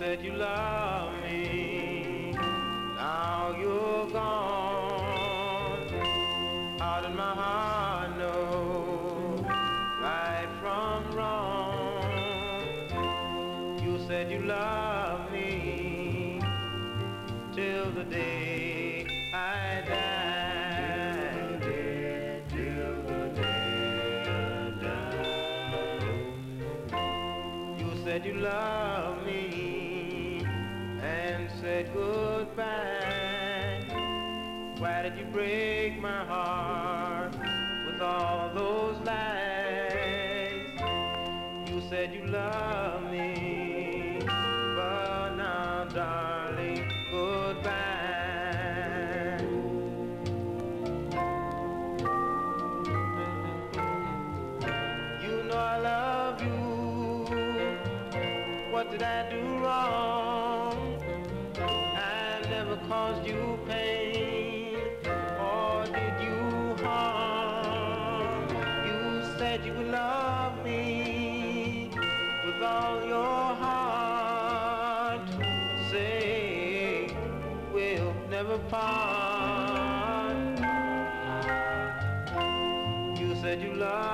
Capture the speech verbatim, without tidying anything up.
said you love me, now you're gone. How did my heart know right from wrong? You said you love me till the day I die, till the day I die. You said you love me and said goodbye. Why did you break my heart with all those lies? You said you love me, but now, darling, goodbye. You know I love you. What did I do wrong? I never caused you pain, or did you harm? You said you would love me with all your heart. Say we'll never part. You said you love